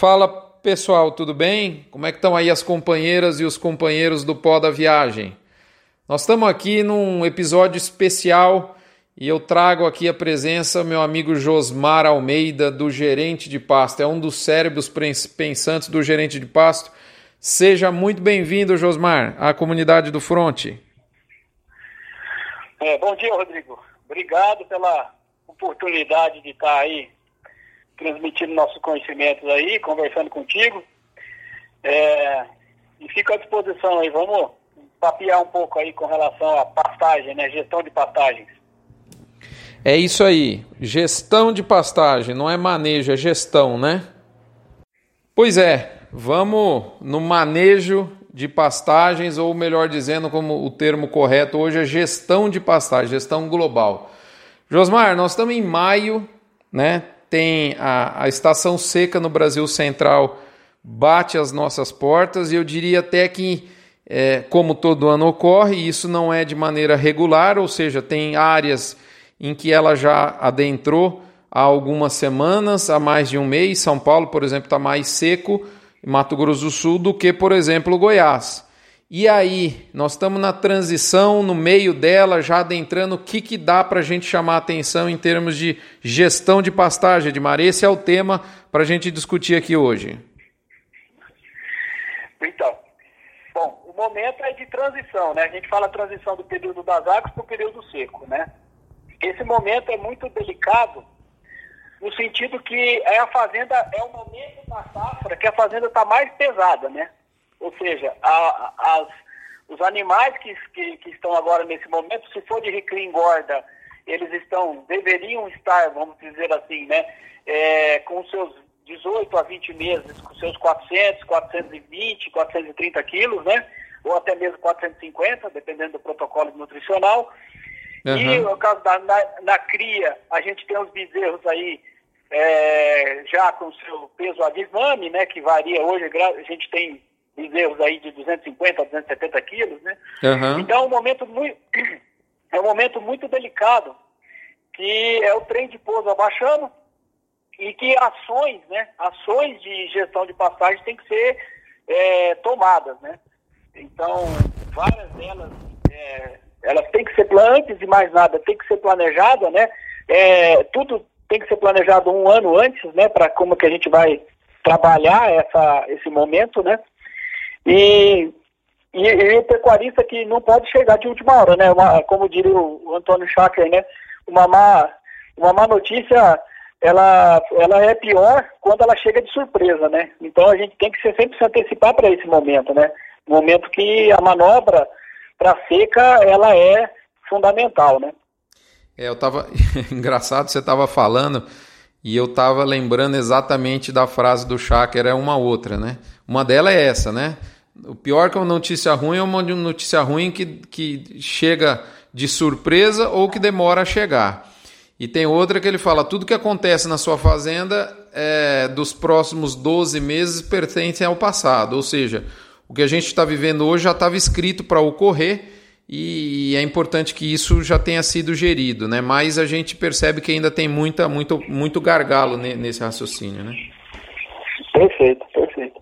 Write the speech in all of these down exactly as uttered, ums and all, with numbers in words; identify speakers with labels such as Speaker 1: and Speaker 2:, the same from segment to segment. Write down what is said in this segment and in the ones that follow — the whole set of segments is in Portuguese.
Speaker 1: Fala pessoal, tudo bem? Como é que estão aí as companheiras e os companheiros do Pó da Viagem? Nós estamos aqui num episódio especial e eu trago aqui a presença do meu amigo Josmar Almeida, do Gerente de Pasto. É um dos cérebros pensantes do Gerente de Pasto. Seja muito bem-vindo, Josmar, à comunidade do Fronte.
Speaker 2: É, bom dia, Rodrigo. Obrigado pela oportunidade de estar aí transmitindo nossos conhecimentos aí, conversando contigo. É, e fico à disposição aí. Vamos papear um pouco aí com relação à pastagem, né? Gestão de pastagens.
Speaker 1: É isso aí. Gestão de pastagem. Não é manejo, é gestão, né? Pois é. Vamos no manejo de pastagens, ou melhor dizendo, como o termo correto hoje é gestão de pastagem, gestão global. Josmar, nós estamos em maio, né? Tem a, a estação seca no Brasil Central, bate as nossas portas, e eu diria até que, é, como todo ano ocorre, isso não é de maneira regular, ou seja, tem áreas em que ela já adentrou há algumas semanas, há mais de um mês. São Paulo, por exemplo, está mais seco, Mato Grosso do Sul, do que, por exemplo, Goiás. E aí, nós estamos na transição, no meio dela, já adentrando, o que, que dá para a gente chamar a atenção em termos de gestão de pastagem, Edmar? Esse é o tema para a gente discutir aqui hoje.
Speaker 2: Então, bom, o momento é de transição, né? A gente fala transição do período das águas para o período seco, né? Esse momento é muito delicado, no sentido que é a fazenda, é o momento da safra que a fazenda está mais pesada, né? Ou seja, a, as, os animais que, que, que estão agora nesse momento, se for de recria engorda, eles estão, deveriam estar, vamos dizer assim, né? É, com seus dezoito a vinte meses, com seus quatrocentos, quatrocentos e vinte, quatrocentos e trinta quilos, né? Ou até mesmo quatrocentos e cinquenta, dependendo do protocolo nutricional. Uhum. E no caso da na, na cria, a gente tem os bezerros aí, É, já com seu peso adivame, né, que varia hoje, a gente tem bezerros aí de duzentos e cinquenta a duzentos e setenta quilos, né? Uhum. Então é um momento muito, é um momento muito delicado, que é o trem de pouso abaixando, e que ações, né, ações de gestão de pastagem têm que ser é, tomadas, né? Então, várias delas, é, elas têm que ser, antes de mais nada, tem que ser planejada, né? É, tudo tem que ser planejado um ano antes, né, para como que a gente vai trabalhar essa, esse momento, né, e, e, e o pecuarista que não pode chegar de última hora, né, uma, como diria o, o Antônio Schacker, né, uma má, uma má notícia, ela, ela é pior quando ela chega de surpresa, né, então a gente tem que ser, sempre se antecipar para esse momento, né, momento que a manobra para seca, ela é fundamental, né.
Speaker 1: É, eu tava... Engraçado, você estava falando e eu estava lembrando exatamente da frase do Schacker, é uma outra, né? Uma delas é essa, né? O pior que uma notícia ruim é uma notícia ruim que, que chega de surpresa ou que demora a chegar. E tem outra que ele fala, tudo que acontece na sua fazenda é, dos próximos doze meses pertence ao passado. Ou seja, o que a gente está vivendo hoje já estava escrito para ocorrer, e é importante que isso já tenha sido gerido, né? Mas a gente percebe que ainda tem muita, muito, muito gargalo nesse raciocínio, né?
Speaker 2: Perfeito, perfeito.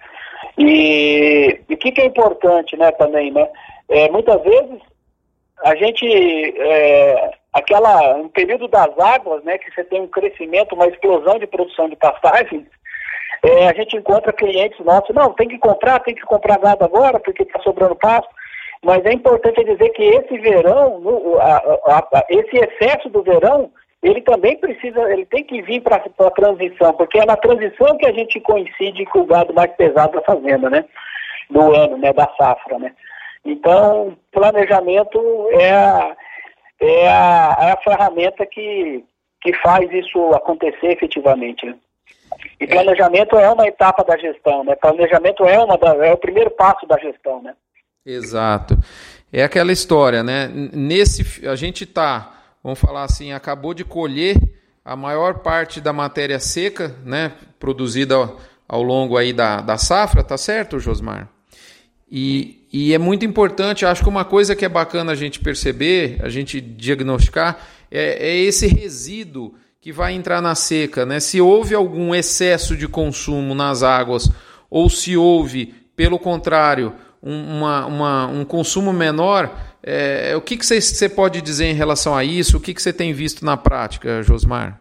Speaker 2: E o que, que é importante, né, também, né? É, muitas vezes a gente, é, aquela, no período das águas, né, que você tem um crescimento, uma explosão de produção de pastagens, é, a gente encontra clientes nossos, não, tem que comprar, tem que comprar gado agora, porque está sobrando pasto. Mas é importante dizer que esse verão, a, a, a, esse excesso do verão, ele também precisa, ele tem que vir para a transição, porque é na transição que a gente coincide com o gado mais pesado da fazenda, né? Do ano, né? Da safra, né? Então, planejamento é a, é a, é a ferramenta que, que faz isso acontecer efetivamente, né? E planejamento é uma etapa da gestão, né? Planejamento é, uma da, é o primeiro passo da gestão, né?
Speaker 1: Exato. É aquela história, né? Nesse, a gente está, vamos falar assim, acabou de colher a maior parte da matéria seca, né? Produzida ao, ao longo aí da, da safra, tá certo, Josmar? E, e é muito importante, acho que uma coisa que é bacana a gente perceber, a gente diagnosticar, é, é esse resíduo que vai entrar na seca, né? Se houve algum excesso de consumo nas águas ou se houve, pelo contrário, um, uma, uma, um consumo menor, é, o que que você pode dizer em relação a isso? O que que você tem visto na prática, Josmar?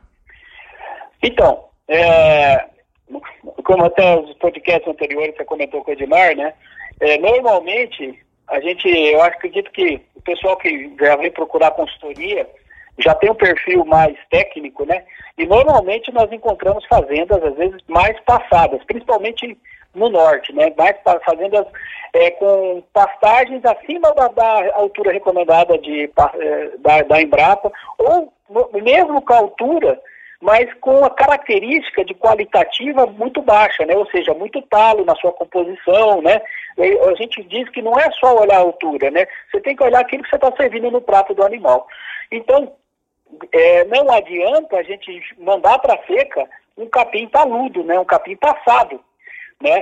Speaker 2: Então, é, como até os podcasts anteriores você comentou com o Edmar, né? É, normalmente, a gente, eu acredito que o pessoal que já vem procurar consultoria já tem um perfil mais técnico, né? E normalmente nós encontramos fazendas, às vezes, mais passadas, principalmente no norte, né? Mais fazendas é, com pastagens acima da, da altura recomendada de, da, da Embrapa, ou mesmo com a altura, mas com a característica de qualitativa muito baixa, né? Ou seja, muito talo na sua composição, né? A gente diz que não é só olhar a altura, né? Você tem que olhar aquilo que você está servindo no prato do animal. Então, é, não adianta a gente mandar para a seca um capim taludo, né? Um capim passado, né?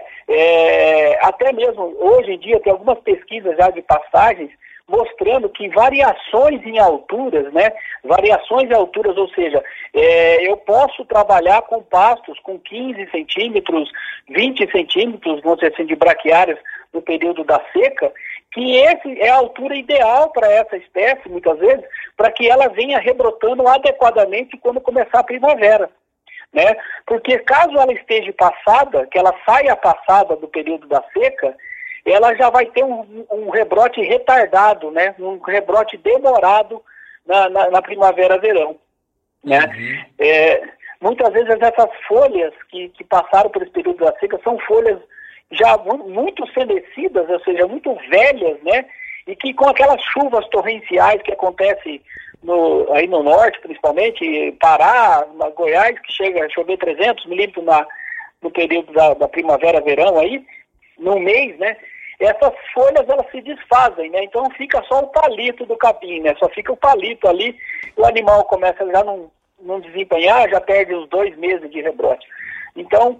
Speaker 2: É, até mesmo hoje em dia tem algumas pesquisas já de pastagens mostrando que variações em alturas, né? Variações em alturas, ou seja, é, eu posso trabalhar com pastos com quinze centímetros, vinte centímetros, vamos dizer assim, de braquiárias no período da seca, que esse é a altura ideal para essa espécie, muitas vezes, para que ela venha rebrotando adequadamente quando começar a primavera, né? Porque caso ela esteja passada, que ela saia passada do período da seca, ela já vai ter um, um rebrote retardado, né? Um rebrote demorado na, na, na primavera-verão, né? Uhum. É, muitas vezes essas folhas que, que passaram por esse período da seca são folhas já muito fenecidas, ou seja, muito velhas, né? E que com aquelas chuvas torrenciais que acontecem no, aí no norte, principalmente, Pará, na Goiás, que chega a chover trezentos milímetros na, no período da, da primavera-verão aí, no mês, né? Essas folhas, elas se desfazem, né? Então fica só o palito do capim, né? Só fica o palito ali, o animal começa já não, não desempenhar, já perde os dois meses de rebrote. Então,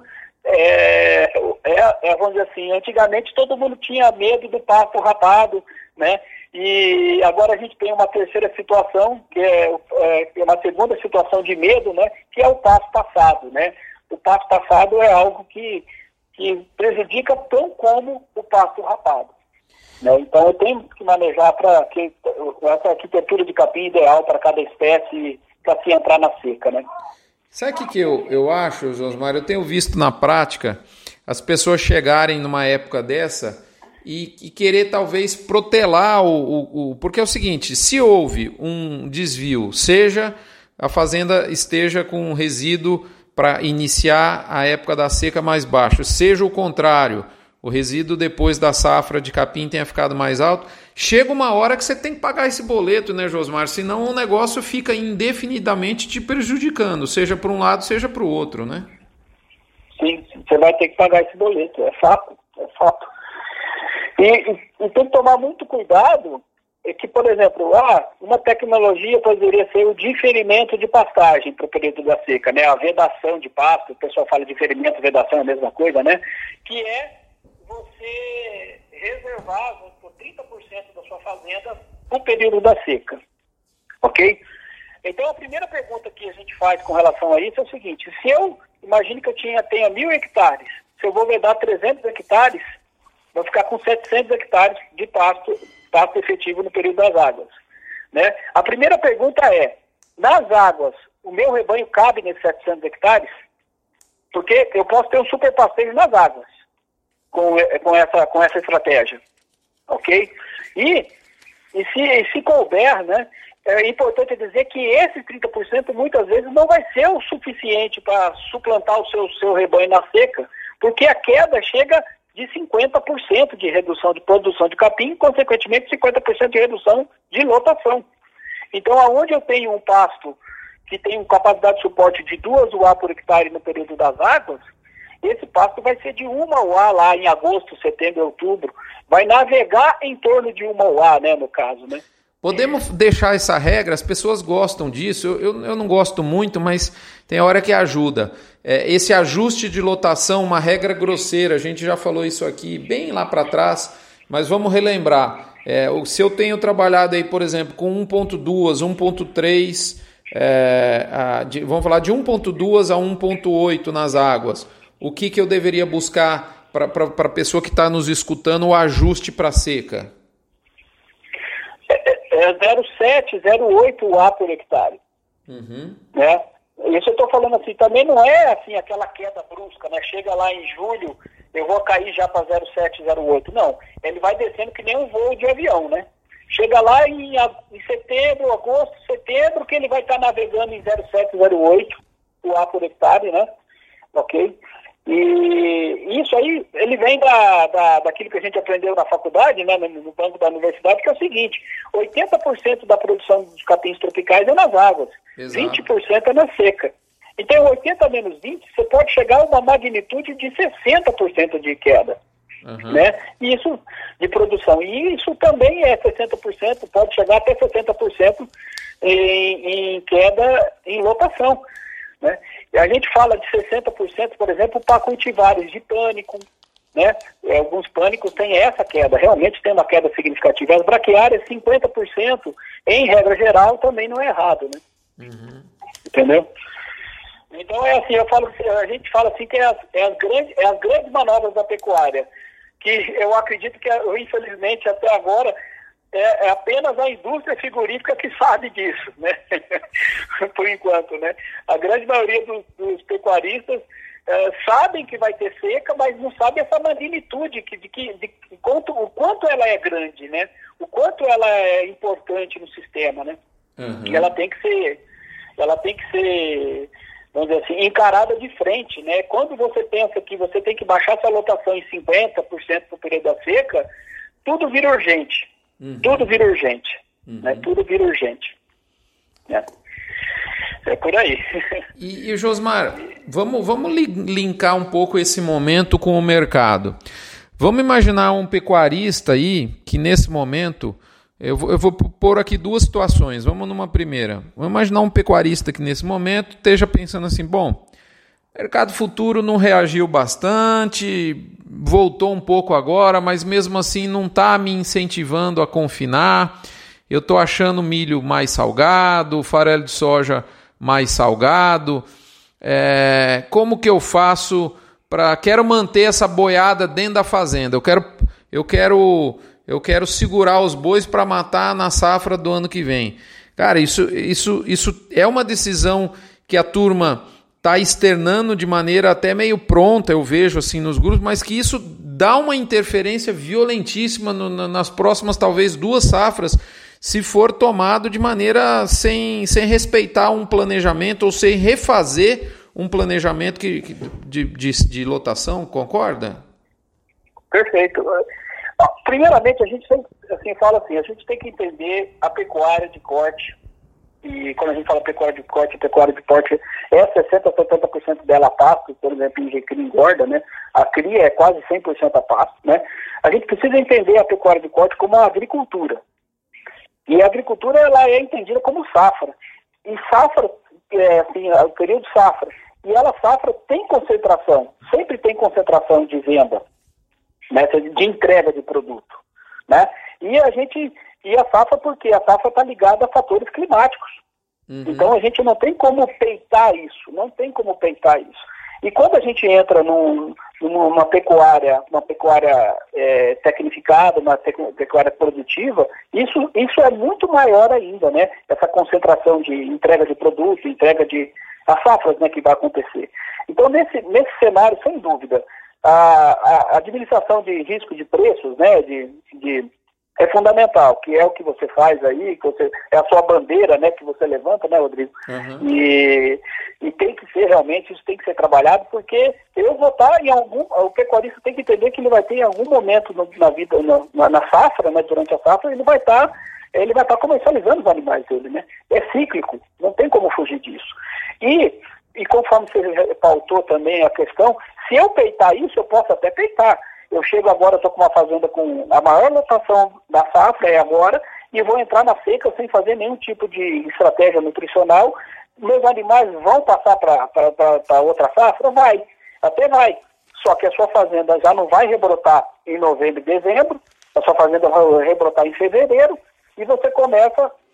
Speaker 2: É, é, é, vamos dizer assim, antigamente todo mundo tinha medo do pasto rapado, né? E agora a gente tem uma terceira situação, que é, é uma segunda situação de medo, né? Que é o pasto passado, né? O pasto passado é algo que, que prejudica tão como o pasto rapado, né? Então eu tenho que manejar para que essa arquitetura de capim ideal para cada espécie para se entrar na seca, né?
Speaker 1: Sabe o que, que eu, eu acho, Josmar? Eu tenho visto na prática as pessoas chegarem numa época dessa e, e querer talvez protelar o, o, o... Porque é o seguinte, se houve um desvio, seja a fazenda esteja com um resíduo para iniciar a época da seca mais baixo, seja o contrário, o resíduo depois da safra de capim tenha ficado mais alto, chega uma hora que você tem que pagar esse boleto, né, Josmar? Senão o negócio fica indefinidamente te prejudicando, seja para um lado, seja para o outro, né?
Speaker 2: Sim, você vai ter que pagar esse boleto, é fato, é fato. E, e, e tem que tomar muito cuidado, é que, por exemplo, ah, uma tecnologia poderia ser o diferimento de pastagem para o período da seca, né? A vedação de pasto, o pessoal fala diferimento, vedação é a mesma coisa, né? Que é você reservar por trinta por cento da sua fazenda no período da seca, ok? Então a primeira pergunta que a gente faz com relação a isso é o seguinte: se eu, imagine que eu tinha, tenha mil hectares, se eu vou vedar trezentos hectares, vou ficar com setecentos hectares de pasto, pasto efetivo no período das águas, né? A primeira pergunta é, nas águas, o meu rebanho cabe nesses setecentos hectares? Porque eu posso ter um super pastejo nas águas com, com, essa, com essa estratégia, ok? E, e, se, e se couber, né, é importante dizer que esses trinta por cento muitas vezes não vai ser o suficiente para suplantar o seu, seu rebanho na seca, porque a queda chega de cinquenta por cento de redução de produção de capim e, consequentemente, cinquenta por cento de redução de lotação. Então, aonde eu tenho um pasto que tem capacidade de suporte de duas U A por hectare no período das águas, esse pasto vai ser de uma U A lá em agosto, setembro, outubro. Vai navegar em torno de uma U A, né, no caso, né?
Speaker 1: Podemos deixar essa regra, as pessoas gostam disso, eu, eu, eu não gosto muito, mas tem hora que ajuda. É, esse ajuste de lotação, uma regra grosseira, a gente já falou isso aqui bem lá para trás, mas vamos relembrar. É, se eu tenho trabalhado aí, por exemplo, com um ponto dois, um ponto três é, a, de, vamos falar de um ponto dois a um ponto oito nas águas, o que, que eu deveria buscar para a pessoa que está nos escutando o ajuste para seca?
Speaker 2: É, é zero vírgula sete, zero vírgula oito A por hectare.
Speaker 1: Uhum.
Speaker 2: Né? Isso eu estou falando assim, também não é assim aquela queda brusca, né? Chega lá em julho, eu vou cair já para zero vírgula sete, zero vírgula oito. Não, ele vai descendo que nem um voo de avião, né? Chega lá em, em setembro, agosto, setembro, que ele vai estar tá navegando em zero vírgula sete, zero vírgula oito o A por hectare, né? Ok? E isso aí, ele vem da, da, daquilo que a gente aprendeu na faculdade, né, no, no banco da universidade, que é o seguinte: oitenta por cento da produção dos capins tropicais é nas águas, exato, vinte por cento é na seca. Então, oitenta menos vinte, você pode chegar a uma magnitude de sessenta por cento de queda, uhum, né? E isso de produção. E isso também é sessenta por cento, pode chegar até sessenta por cento em, em queda em lotação, né? E a gente fala de sessenta por cento, por exemplo, para cultivares de pânico, né? Alguns pânicos têm essa queda, realmente tem uma queda significativa. As braquiárias, cinquenta por cento, em regra geral, também não é errado, né? Uhum. Entendeu? Então é assim, eu falo, a gente fala assim que é as, é as, grandes, é as grandes manobras da pecuária, que eu acredito que, infelizmente, até agora, é, é apenas a indústria frigorífica que sabe disso, né? Por enquanto, né? A grande maioria dos, dos pecuaristas é, sabem que vai ter seca, mas não sabem essa magnitude, que, de, que, de, de quanto, o quanto ela é grande, né? O quanto ela é importante no sistema, né? Uhum. Que ela tem que ser, ela tem que ser, vamos dizer assim, encarada de frente, né? Quando você pensa que você tem que baixar sua lotação em cinquenta por cento para o período da seca, tudo vira urgente. Uhum. Tudo vira urgente. Uhum. Né? Tudo vira urgente. É, é por aí.
Speaker 1: E, e Josmar, vamos, vamos linkar um pouco esse momento com o mercado. Vamos imaginar um pecuarista aí que nesse momento, eu vou, eu vou pôr aqui duas situações. Vamos numa primeira. Vamos imaginar um pecuarista que nesse momento esteja pensando assim, bom, o mercado futuro não reagiu bastante, voltou um pouco agora, mas mesmo assim não está me incentivando a confinar. Eu estou achando milho mais salgado, farelo de soja mais salgado. É, como que eu faço para... Quero manter essa boiada dentro da fazenda. Eu quero, eu quero, eu quero segurar os bois para matar na safra do ano que vem. Cara, isso, isso, isso é uma decisão que a turma está externando de maneira até meio pronta, eu vejo assim nos grupos, mas que isso dá uma interferência violentíssima no, nas próximas, talvez, duas safras, se for tomado de maneira sem, sem respeitar um planejamento ou sem refazer um planejamento que, que, de, de, de lotação, concorda?
Speaker 2: Perfeito. Primeiramente, a gente sempre assim, fala assim, a gente tem que entender a pecuária de corte. E quando a gente fala pecuária de corte, pecuária de porte, é sessenta por cento, setenta por cento dela a pasto, por exemplo, em cria engorda, né? A cria é quase cem por cento a pasto, né? A gente precisa entender a pecuária de corte como uma agricultura. E a agricultura, ela é entendida como safra. E safra, é, assim, o período safra. E ela, safra, tem concentração, sempre tem concentração de venda, né? De entrega de produto, né? E a gente... E a safra, porque a safra está ligada a fatores climáticos. Uhum. Então a gente não tem como peitar isso, não tem como peitar isso. E quando a gente entra num, numa pecuária, uma pecuária é, tecnificada, uma pecuária produtiva, isso, isso é muito maior ainda, né? Essa concentração de entrega de produto, entrega de as safras, né, que vai acontecer. Então nesse, nesse cenário, sem dúvida, a, a, a administração de risco de preços, né, de, de é fundamental, que é o que você faz aí, que você, é a sua bandeira, né, que você levanta, né, Rodrigo? Uhum. E, e tem que ser realmente, isso tem que ser trabalhado, porque eu vou estar em algum, o pecuarista tem que entender que ele vai ter em algum momento no, na vida, na, na safra, né, durante a safra, ele vai estar, ele vai estar comercializando os animais dele, né? É cíclico, não tem como fugir disso. E, e conforme você pautou também a questão, se eu peitar isso, eu posso até peitar. Eu chego agora, estou com uma fazenda com a maior lotação da safra, é agora, e vou entrar na seca sem fazer nenhum tipo de estratégia nutricional. Meus animais vão passar para outra safra? Vai, até vai. Só que a sua fazenda já não vai rebrotar em novembro e dezembro, a sua fazenda vai rebrotar em fevereiro, e você começa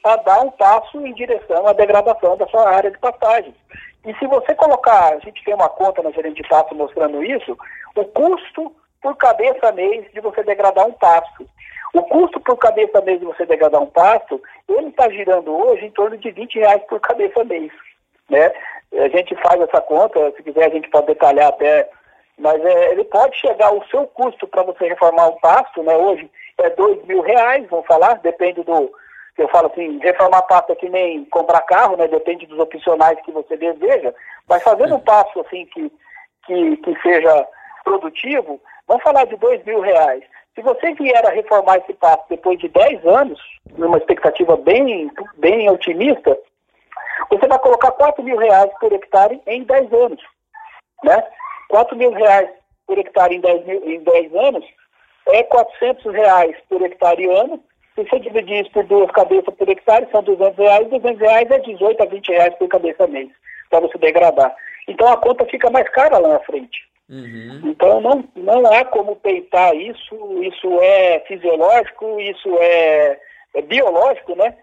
Speaker 2: a dar um passo em direção à degradação da sua área de pastagem. E se você colocar, a gente tem uma conta na gerente de pasto mostrando isso, o custo por cabeça mês de você degradar um pasto. O custo por cabeça mês de você degradar um pasto, ele está girando hoje em torno de vinte reais por cabeça mês. Né? A gente faz essa conta, se quiser a gente pode detalhar até, mas é, ele pode chegar, o seu custo para você reformar um pasto, né, hoje é dois mil reais, vamos falar, depende do... Eu falo assim, reformar pasto é que nem comprar carro, né? Depende dos opcionais que você deseja, mas fazendo um passo assim que, que, que seja produtivo, vamos falar de dois mil reais. Se você vier a reformar esse pasto depois de dez anos, numa expectativa bem, bem otimista, você vai colocar quatro mil reais por hectare em dez anos. Né? quatro mil reais por hectare em dez, mil, em dez anos é quatrocentos reais por hectare ano. Se você dividir isso por duas cabeças por hectare, são duzentos reais. duzentos reais é dezoito a vinte reais por cabeça mês, para você degradar. Então a conta fica mais cara lá na frente. Uhum. Então não, não há como peitar isso, isso é fisiológico, isso é, é biológico, né?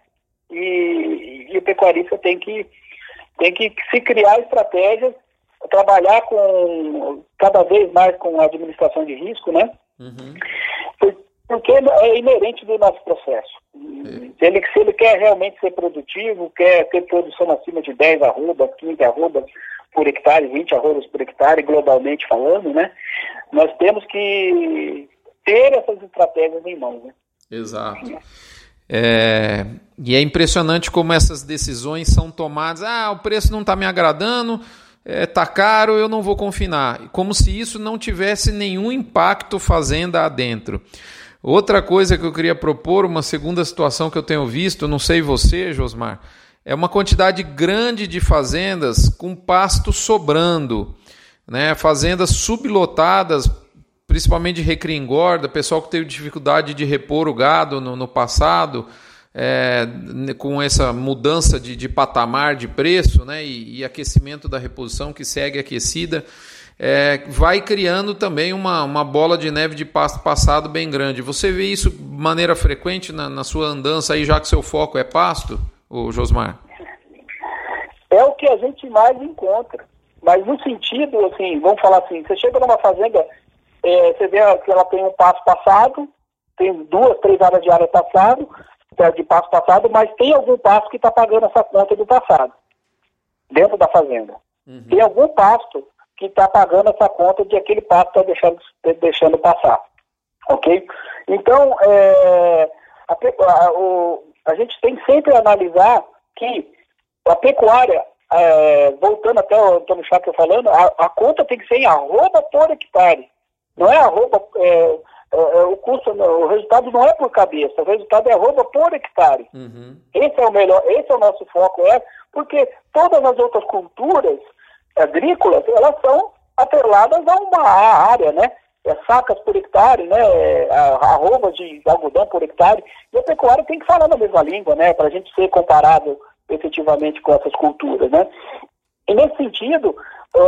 Speaker 2: E, e o pecuarista tem que, tem que se criar estratégias, trabalhar com cada vez mais com a administração de risco, né? Uhum. Porque é inerente do nosso processo. Se ele, se ele quer realmente ser produtivo, quer ter produção acima de dez arrobas, quinze arrobas por hectare, vinte arrobas por hectare, globalmente falando, né? Nós temos que ter essas estratégias em mão. Né?
Speaker 1: Exato. É, e é impressionante como essas decisões são tomadas. Ah, o preço não está me agradando, está é, caro, eu não vou confinar. Como se isso não tivesse nenhum impacto fazenda adentro. Outra coisa que eu queria propor, uma segunda situação que eu tenho visto, não sei você, Josmar, é uma quantidade grande de fazendas com pasto sobrando, né? Fazendas sublotadas, principalmente de recria e engorda, pessoal que teve dificuldade de repor o gado no, no passado, é, com essa mudança de, de patamar de preço, né? e, e aquecimento da reposição que segue aquecida. É, vai criando também uma, uma bola de neve de pasto passado bem grande. Você vê isso de maneira frequente na, na sua andança aí, já que seu foco é pasto, ô Josmar?
Speaker 2: É o que a gente mais encontra. Mas no sentido, assim, vamos falar assim, você chega numa fazenda, é, você vê que ela tem um pasto passado, tem duas, três áreas de área passado, de pasto passado, mas tem algum pasto que está pagando essa conta do passado, dentro da fazenda. Uhum. Tem algum pasto que está pagando essa conta de aquele pasto que está deixando, deixando passar. Ok? Então, é, a, a, o, a gente tem que sempre analisar que a pecuária, é, voltando até o Antônio Cháquio falando, a, a conta tem que ser em arroba por hectare. Não é arroba, é, é, o custo, o resultado não é por cabeça, o resultado é arroba por hectare. Uhum. Esse é o melhor, esse é o nosso foco, é, porque todas as outras culturas agrícolas, elas são atreladas a uma área, né? É, sacas por hectare, né? É, arrobas de algodão por hectare. E a pecuária tem que falar na mesma língua, né? Para a gente ser comparado efetivamente com essas culturas, né? E nesse sentido, uh,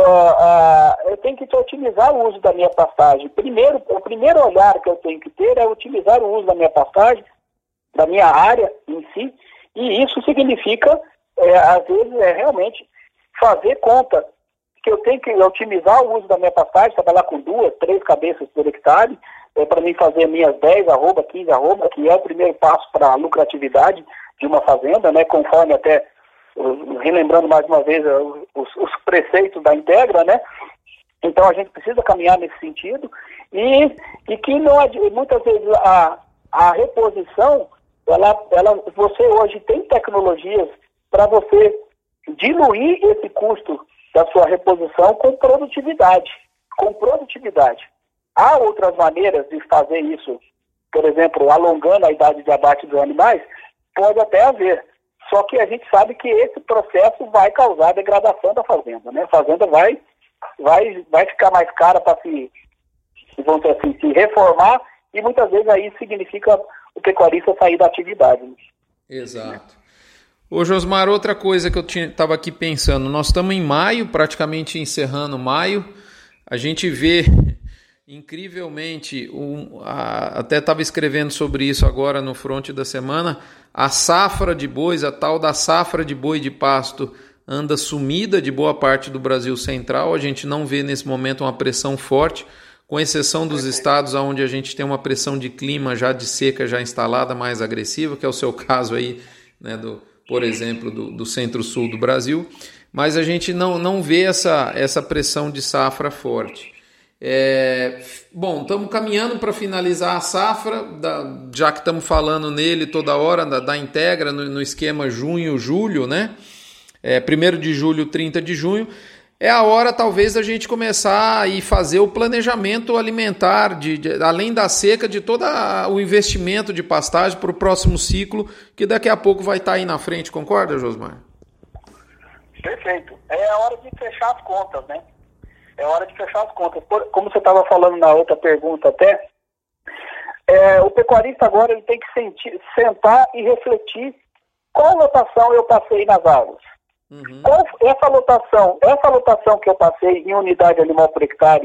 Speaker 2: uh, eu tenho que otimizar o uso da minha pastagem. Primeiro, o primeiro olhar que eu tenho que ter é otimizar o uso da minha pastagem, da minha área em si, e isso significa, é, às vezes, é realmente fazer conta que eu tenho que otimizar o uso da minha pastagem, trabalhar com duas, três cabeças por hectare, é, para mim fazer minhas dez arroba, quinze arroba, que é o primeiro passo para a lucratividade de uma fazenda, né, conforme até, relembrando mais uma vez os, os preceitos da Integra, né? Então a gente precisa caminhar nesse sentido e, e que não, muitas vezes a, a reposição, ela, ela, você hoje tem tecnologias para você diluir esse custo da sua reposição com produtividade, com produtividade. Há outras maneiras de fazer isso, por exemplo, alongando a idade de abate dos animais, pode até haver. Só que a gente sabe que esse processo vai causar degradação da fazenda, né? A fazenda vai, vai, vai ficar mais cara para se, vamos dizer assim, se reformar e muitas vezes aí significa o pecuarista sair da atividade.
Speaker 1: Exato. Ô Josmar, outra coisa que eu estava aqui pensando, nós estamos em maio, praticamente encerrando maio, a gente vê incrivelmente, um, a, até estava escrevendo sobre isso agora no Fronte da Semana, a safra de bois, a tal da safra de boi de pasto, anda sumida de boa parte do Brasil Central. A gente não vê nesse momento uma pressão forte, com exceção dos estados onde a gente tem uma pressão de clima já de seca já instalada, mais agressiva, que é o seu caso aí, né, do, por exemplo, do, do centro-sul do Brasil. Mas a gente não, não vê essa, essa pressão de safra forte. É, bom, estamos caminhando para finalizar a safra, da, já que estamos falando nele toda hora, da, da Integra, no, no esquema junho-julho, né? É, primeiro de julho, trinta de junho. É a hora, talvez, da gente começar e fazer o planejamento alimentar, de, de, além da seca, de todo o investimento de pastagem para o próximo ciclo, que daqui a pouco vai estar aí na frente. Concorda, Josmar?
Speaker 2: Perfeito. É a hora de fechar as contas, né? É hora de fechar as contas. Por, como você estava falando na outra pergunta até, é, o pecuarista agora ele tem que sentir, sentar e refletir qual lotação eu passei nas águas. Uhum. Qual, essa lotação, essa lotação que eu passei em unidade animal por hectare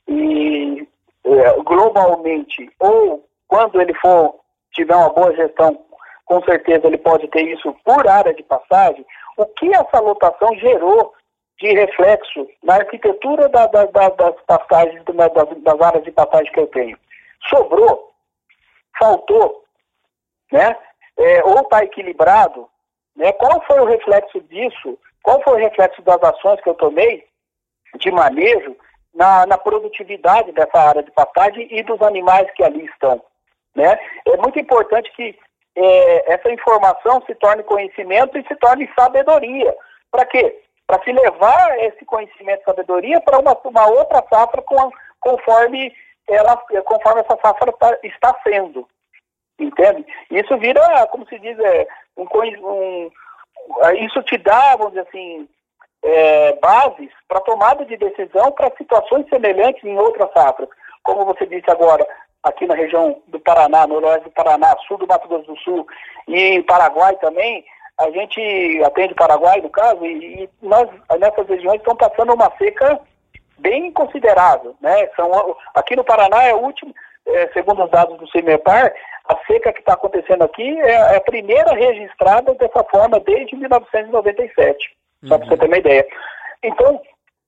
Speaker 2: e é, globalmente, ou quando ele for tiver uma boa gestão, com certeza ele pode ter isso por área de passagem, o que essa lotação gerou de reflexo na arquitetura da, da, da, das pastagens, das, das áreas de pastagem que eu tenho. Sobrou? Faltou? Né? É, ou está equilibrado? Né? Qual foi o reflexo disso? Qual foi o reflexo das ações que eu tomei de manejo na, na produtividade dessa área de pastagem e dos animais que ali estão? Né? É muito importante que é, essa informação se torne conhecimento e se torne sabedoria. Para quê? Para se levar esse conhecimento e sabedoria para uma, uma outra safra com, conforme, ela, conforme essa safra tá, está sendo. Entende? Isso vira, como se diz, é, um, um, isso te dá, vamos dizer assim, é, bases para tomada de decisão para situações semelhantes em outras safras. Como você disse agora, aqui na região do Paraná, noroeste do Paraná, sul do Mato Grosso do Sul e em Paraguai também, a gente atende Paraguai, no caso, e, e nós, nessas regiões, estão passando uma seca bem considerável, né? São, aqui no Paraná é o último, é, segundo os dados do CIMEPAR, a seca que está acontecendo aqui é, é a primeira registrada dessa forma desde mil novecentos e noventa e sete, uhum. Só para você ter uma ideia. Então,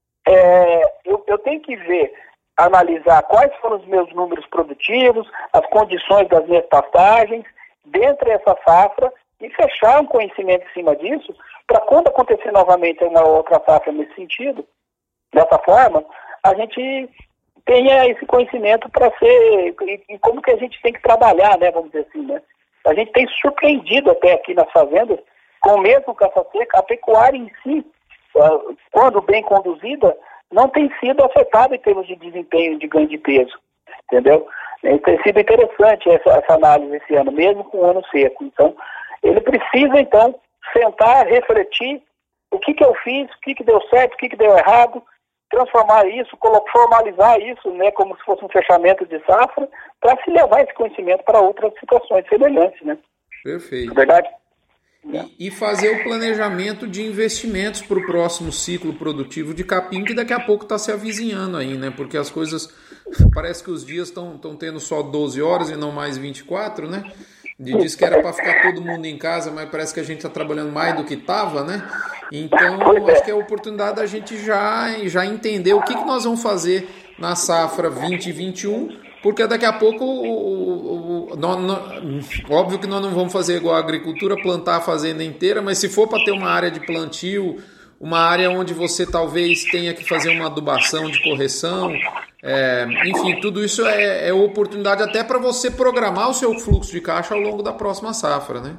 Speaker 2: é, eu, eu tenho que ver, analisar quais foram os meus números produtivos, as condições das minhas pastagens, dentro dessa safra, e fechar um conhecimento em cima disso, para quando acontecer novamente uma outra safra nesse sentido, dessa forma, a gente tenha esse conhecimento para ser, e, e como que a gente tem que trabalhar, né, vamos dizer assim, né? A gente tem surpreendido até aqui nas fazendas, com mesmo com essa seca, a pecuária em si, quando bem conduzida, não tem sido afetada em termos de desempenho, de ganho de peso, entendeu? Tem sido interessante essa, essa análise esse ano, mesmo com o ano seco. Então, ele precisa, então, sentar, refletir o que, que eu fiz, o que, que deu certo, o que, que deu errado, transformar isso, formalizar isso, né, como se fosse um fechamento de safra, para se levar esse conhecimento para outras situações semelhantes, né?
Speaker 1: Perfeito.
Speaker 2: É verdade?
Speaker 1: E, e fazer o planejamento de investimentos para o próximo ciclo produtivo de capim, que daqui a pouco está se avizinhando aí, né? Porque as coisas, parece que os dias estão tendo só doze horas e não mais vinte e quatro, né? De, diz que era para ficar todo mundo em casa, mas parece que a gente está trabalhando mais do que estava, né? Então, acho que é a oportunidade da gente já, já entender o que, que nós vamos fazer na safra vinte e vinte e um, porque daqui a pouco, o, o, o, nós, nós, óbvio que nós não vamos fazer igual a agricultura, plantar a fazenda inteira, mas se for para ter uma área de plantio, uma área onde você talvez tenha que fazer uma adubação de correção, é, enfim, tudo isso é, é oportunidade até para você programar o seu fluxo de caixa ao longo da próxima safra, né?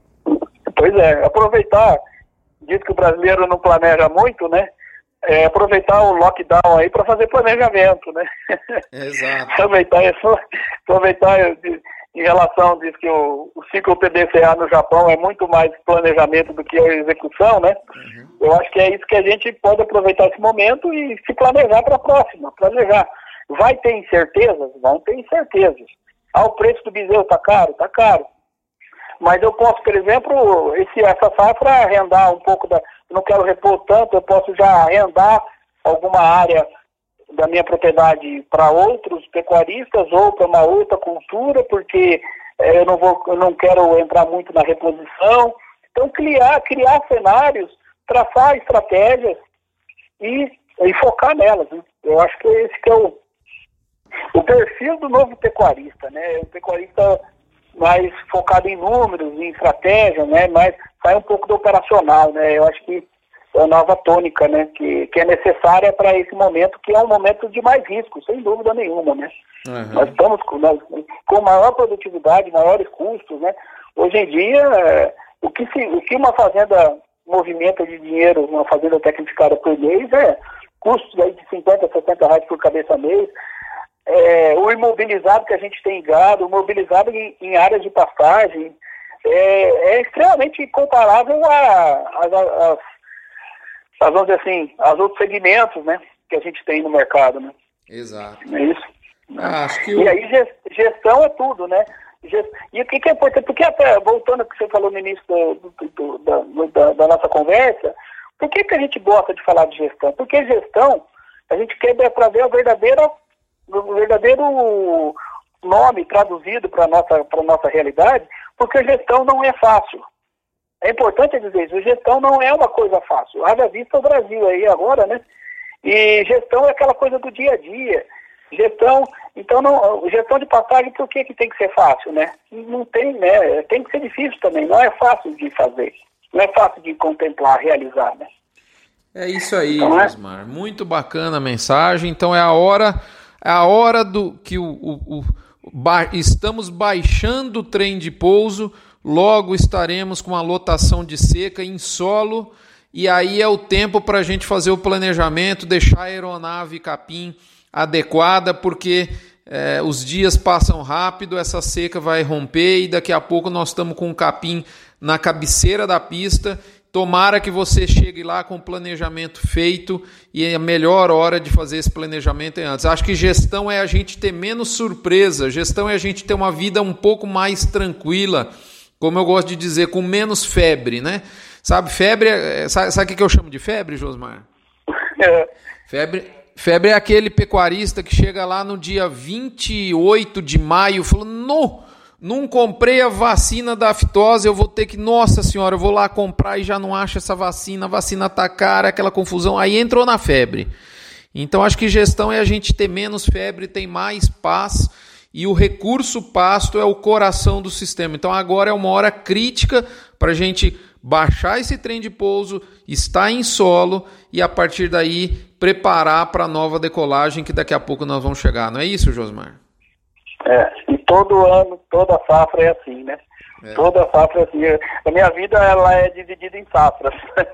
Speaker 2: Pois é, aproveitar, diz que o brasileiro não planeja muito, né? É, aproveitar o lockdown aí para fazer planejamento, né?
Speaker 1: Exato.
Speaker 2: aproveitar isso, aproveitar em relação, diz que o, o ciclo P D C A no Japão é muito mais planejamento do que a execução, né? Uhum. Eu acho que é isso que a gente pode aproveitar esse momento e se planejar para a próxima, planejar. Vai ter incertezas? Vão ter incertezas. Ah, o preço do bezerro está caro? Está caro. Mas eu posso, por exemplo, esse, essa safra arrendar um pouco da... Não quero repor tanto, eu posso já arrendar alguma área da minha propriedade para outros pecuaristas ou para uma outra cultura, porque é, eu, não vou, eu não quero entrar muito na reposição. Então, criar, criar cenários, traçar estratégias e, e focar nelas. Né? Eu acho que esse que é o, o perfil do novo pecuarista, né? O pecuarista mais focado em números, em estratégia, né? Mas sai um pouco do operacional, né? Eu acho que é a nova tônica, né? Que, que é necessária para esse momento, que é um momento de mais risco, sem dúvida nenhuma, né? Uhum. Nós estamos com, nós, com maior produtividade, maiores custos, né? Hoje em dia, é, o, que se, o que uma fazenda movimenta de dinheiro, uma fazenda tecnificada por mês, é custos aí de cinquenta, sessenta reais por cabeça mês. É, o imobilizado que a gente tem em gado, o imobilizado em, em áreas de pastagem, é, é extremamente comparável a, a, a, a, vamos dizer assim, aos outros segmentos, né, que a gente tem no mercado, né?
Speaker 1: Exato.
Speaker 2: É isso.
Speaker 1: Ah, acho que
Speaker 2: e
Speaker 1: eu...
Speaker 2: aí gestão é tudo, né? E o que, que é importante, porque até, voltando ao que você falou no início do, do, do, da, da, da nossa conversa, por que, que a gente gosta de falar de gestão? Porque gestão, a gente quer para ver a verdadeira o verdadeiro nome traduzido para a nossa, para nossa realidade, porque gestão não é fácil. É importante dizer isso, gestão não é uma coisa fácil. Haja vista o Brasil aí agora, né? E gestão é aquela coisa do dia a dia. Gestão, então, não, gestão de pastagem, por que que tem que ser fácil, né? Não tem, né? Tem que ser difícil também, não é fácil de fazer. Não é fácil de contemplar, realizar, né?
Speaker 1: É isso aí,
Speaker 2: então,
Speaker 1: Josmar. É? Muito bacana a mensagem. Então é a hora... É a hora do que o, o, o ba, estamos baixando o trem de pouso, logo estaremos com a lotação de seca em solo, e aí é o tempo para a gente fazer o planejamento, deixar a aeronave capim adequada, porque é, os dias passam rápido, essa seca vai romper e daqui a pouco nós estamos com o capim na cabeceira da pista. Tomara que você chegue lá com o planejamento feito, e a melhor hora de fazer esse planejamento é antes. Acho que gestão é a gente ter menos surpresa, gestão é a gente ter uma vida um pouco mais tranquila, como eu gosto de dizer, com menos febre, né? Sabe, febre, sabe, sabe o que eu chamo de febre, Josmar? É. Febre, febre é aquele pecuarista que chega lá no dia vinte e oito de maio falando, não... Não comprei a vacina da aftose, eu vou ter que... Nossa senhora, eu vou lá comprar e já não acho essa vacina, a vacina tá cara, aquela confusão. Aí entrou na febre. Então, acho que gestão é a gente ter menos febre, ter mais paz, e o recurso pasto é o coração do sistema. Então, agora é uma hora crítica para a gente baixar esse trem de pouso, estar em solo e, a partir daí, preparar para a nova decolagem que daqui a pouco nós vamos chegar. Não é isso, Josmar?
Speaker 2: É, e todo ano, toda safra é assim, né? É. Toda safra é assim. A minha vida, ela é dividida em safras.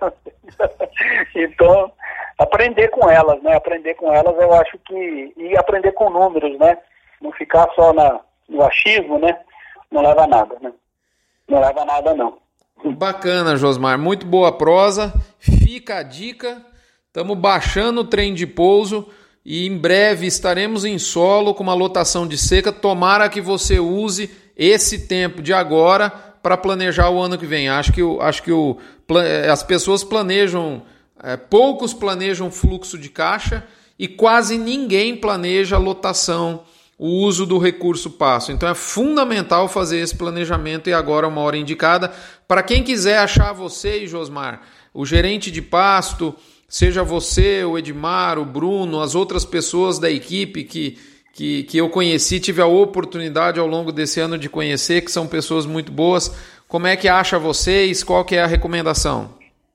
Speaker 2: Então, aprender com elas, né? Aprender com elas, eu acho que... E aprender com números, né? Não ficar só na, no achismo, né? Não leva a nada, né? Não leva a nada, não.
Speaker 1: Bacana, Josmar. Muito boa prosa. Fica a dica. Estamos baixando o trem de pouso. E em breve estaremos em solo com uma lotação de seca. Tomara que você use esse tempo de agora para planejar o ano que vem. Acho que, o, acho que o, as pessoas planejam, é, poucos planejam fluxo de caixa e quase ninguém planeja a lotação, o uso do recurso pasto. Então é fundamental fazer esse planejamento, e agora é uma hora indicada. Para quem quiser achar você, Josmar, o gerente de pasto, seja você, o Edmar, o Bruno, as outras pessoas da equipe que, que, que eu conheci, tive a oportunidade ao longo desse ano de conhecer, que são pessoas muito boas. Como é que acha vocês? Qual que é a recomendação?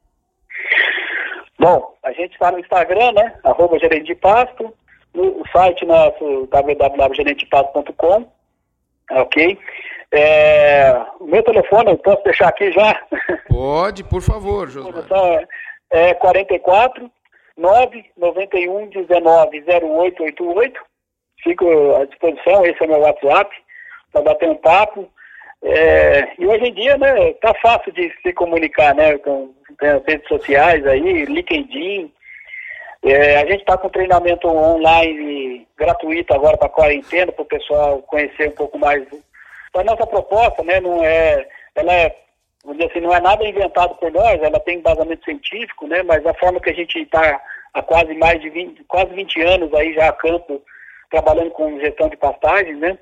Speaker 2: Bom, a gente está no Instagram, né? Arroba gerente de pasto, no site nosso w w w ponto gerente de pasto ponto com, ok? É, o meu telefone, eu posso deixar aqui já?
Speaker 1: Pode, por favor, Josmar.
Speaker 2: É quarenta e quatro, nove noventa e um, dezenove, zero oito oito oito. Fico à disposição, esse é o meu WhatsApp, para bater um papo. É, e hoje em dia, né, tá fácil de se comunicar, né, com, com as redes sociais aí, LinkedIn. É, a gente está com treinamento online gratuito agora para quarentena, para o pessoal conhecer um pouco mais. A nossa proposta, né, não é, ela é, vamos dizer assim, não é nada inventado por nós, ela tem embasamento científico, né, mas a forma que a gente está há quase mais de vinte, quase vinte anos aí já a campo, trabalhando com gestão de pastagens, né?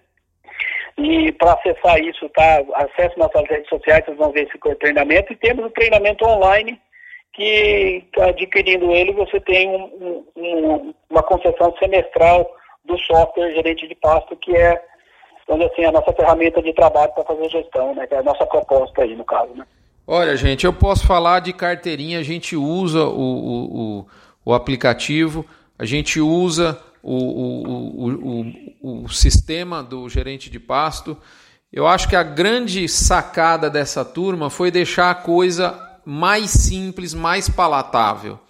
Speaker 2: E para acessar isso, tá? Acesse nossas redes sociais, vocês vão ver esse treinamento. E temos o treinamento online, que adquirindo ele, você tem um, um, uma concessão semestral do software gerente de pasto, que é, vamos dizer assim, a nossa ferramenta de trabalho para fazer gestão, né? Que é a nossa proposta aí, no caso, né?
Speaker 1: Olha, gente, eu posso falar de carteirinha, a gente usa o, o, o, o aplicativo, a gente usa o, o, o, o, o sistema do gerente de pasto. Eu acho que a grande sacada dessa turma foi deixar a coisa mais simples, mais palatável.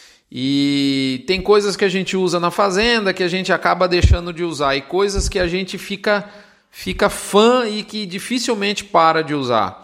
Speaker 1: E tem coisas que a gente usa na fazenda que a gente acaba deixando de usar, e coisas que a gente fica, fica fã e que dificilmente para de usar.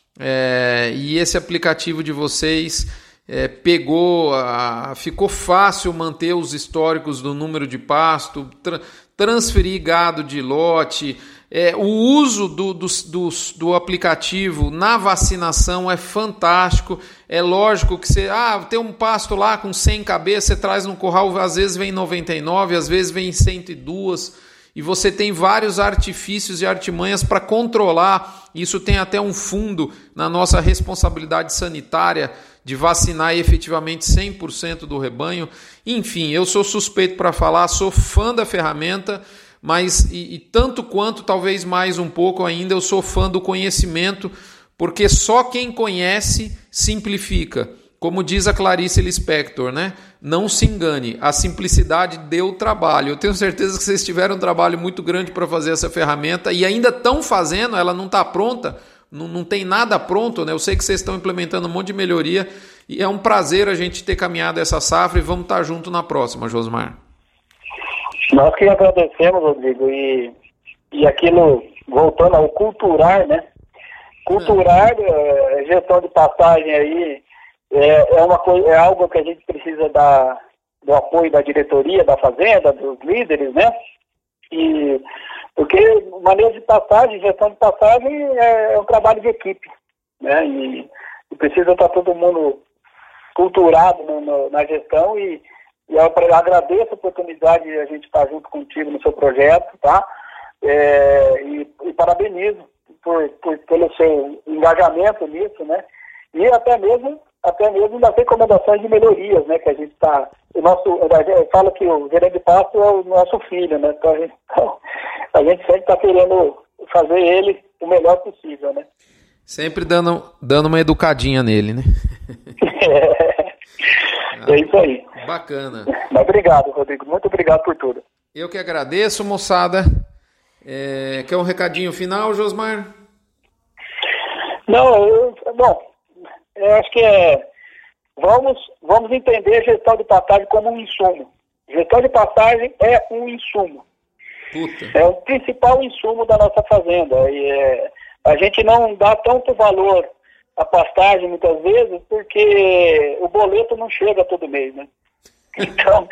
Speaker 1: É, e esse aplicativo de vocês é, pegou, a, ficou fácil manter os históricos do número de pasto, tra, transferir gado de lote. É, o uso do, do, do, do aplicativo na vacinação é fantástico. É lógico que você ah, tem um pasto lá com cem cabeças, você traz no curral, às vezes vem noventa e nove, às vezes vem cento e dois, e você tem vários artifícios e artimanhas para controlar. Isso tem até um fundo na nossa responsabilidade sanitária de vacinar efetivamente cem por cento do rebanho. Enfim, eu sou suspeito para falar, sou fã da ferramenta, mas e, e tanto quanto, talvez mais um pouco ainda, eu sou fã do conhecimento, porque só quem conhece simplifica. Como diz a Clarice Lispector, né? Não se engane, a simplicidade deu trabalho. Eu tenho certeza que vocês tiveram um trabalho muito grande para fazer essa ferramenta e ainda estão fazendo, ela não está pronta, não, não tem nada pronto, né? Eu sei que vocês estão implementando um monte de melhoria e é um prazer a gente ter caminhado essa safra e vamos estar junto na próxima, Josmar.
Speaker 2: Nós que agradecemos, Rodrigo, e, e aquilo, voltando ao culturar, né? Culturar, é. Gestão de pastagem aí, É, é, uma coisa, é algo que a gente precisa da, do apoio da diretoria, da fazenda, dos líderes, né? E, porque manejo de passagem, gestão de passagem é, é um trabalho de equipe, né? E, e precisa estar todo mundo culturado no, no, na gestão e, e eu agradeço a oportunidade de a gente estar junto contigo no seu projeto, tá? É, e, e parabenizo por, por, pelo seu engajamento nisso, né? E até mesmo até mesmo das recomendações de melhorias, né, que a gente está, o nosso, eu falo que o gerente de pasto é o nosso filho, né, então a gente, então, a gente sempre está querendo fazer ele o melhor possível, né.
Speaker 1: Sempre dando, dando uma educadinha nele, né.
Speaker 2: É, é isso aí.
Speaker 1: Bacana.
Speaker 2: Mas obrigado, Rodrigo, muito obrigado por tudo.
Speaker 1: Eu que agradeço, moçada. É, quer um recadinho final, Josmar?
Speaker 2: Não, eu, bom, eu acho que é, vamos, vamos entender a gestão de pastagem como um insumo. Gestão de pastagem é um insumo.
Speaker 1: Puta.
Speaker 2: É o principal insumo da nossa fazenda. E, é, a gente não dá tanto valor à pastagem muitas vezes porque o boleto não chega todo mês, né? Então,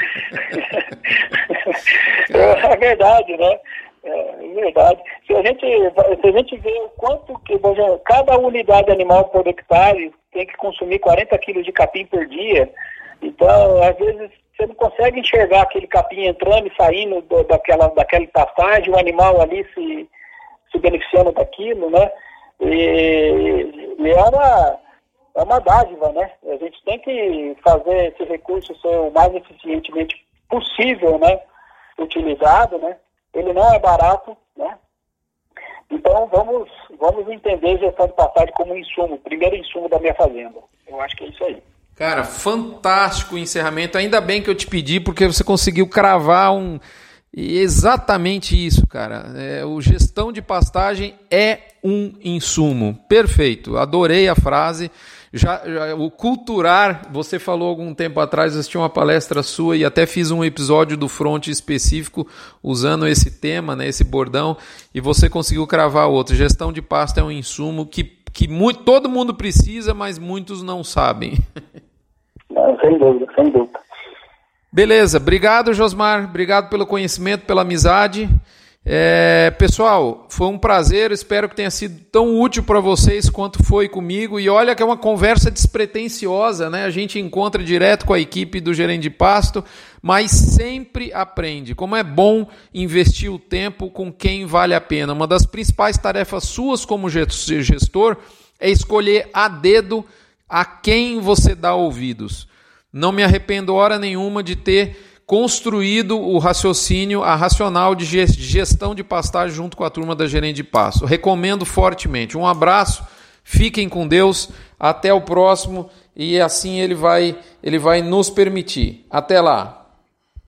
Speaker 2: é verdade, né? É verdade. Se a gente, se a gente vê o quanto que cada unidade animal por hectare tem que consumir quarenta quilos de capim por dia, então, às vezes, você não consegue enxergar aquele capim entrando e saindo do, daquela, daquela pastagem, o animal ali se, se beneficiando daquilo, né? E, e é, uma, é uma dádiva, né? A gente tem que fazer esse recurso ser o mais eficientemente possível, né? Utilizado, né? Ele não é barato, né? Então, vamos, vamos entender gestão de pastagem como um insumo, o primeiro insumo da minha fazenda. Eu acho que é isso aí.
Speaker 1: Cara, fantástico o encerramento. Ainda bem que eu te pedi, porque você conseguiu cravar um... exatamente isso, cara. É, o gestão de pastagem é um insumo. Perfeito, adorei a frase. Já, já, o culturar, você falou algum tempo atrás, eu assisti uma palestra sua e até fiz um episódio do Front específico usando esse tema, né, esse bordão, e você conseguiu cravar outro. Gestão de pasto é um insumo que, que muito, todo mundo precisa, mas muitos não sabem.
Speaker 2: Não, sem dúvida, sem dúvida.
Speaker 1: Beleza, obrigado, Josmar, obrigado pelo conhecimento, pela amizade. É, pessoal, foi um prazer, espero que tenha sido tão útil para vocês quanto foi comigo. E olha que é uma conversa despretensiosa, né? A gente encontra direto com a equipe do Gerente de Pasto, mas sempre aprende. Como é bom investir o tempo com quem vale a pena. Uma das principais tarefas suas como gestor é escolher a dedo a quem você dá ouvidos. Não me arrependo hora nenhuma de ter construído o raciocínio, a racional de gestão de pastagem junto com a turma da Gerente de Pasto. Recomendo fortemente. Um abraço, fiquem com Deus, até o próximo, e assim ele vai, ele vai nos permitir. Até lá!